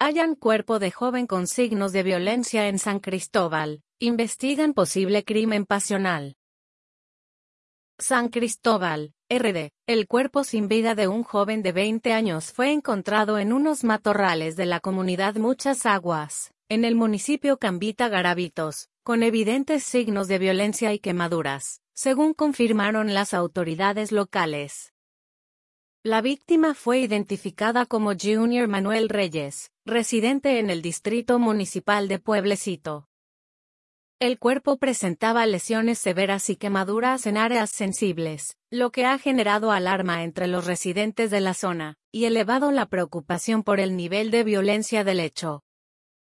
Hallan cuerpo de joven con signos de violencia en San Cristóbal. Investigan posible crimen pasional. San Cristóbal, RD. El cuerpo sin vida de un joven de 20 años fue encontrado en unos matorrales de la comunidad Muchas Aguas, en el municipio Cambita Garavitos, con evidentes signos de violencia y quemaduras, según confirmaron las autoridades locales. La víctima fue identificada como Junior Manuel Reyes, residente en el Distrito Municipal de Pueblecito. El cuerpo presentaba lesiones severas y quemaduras en áreas sensibles, lo que ha generado alarma entre los residentes de la zona, y elevado la preocupación por el nivel de violencia del hecho.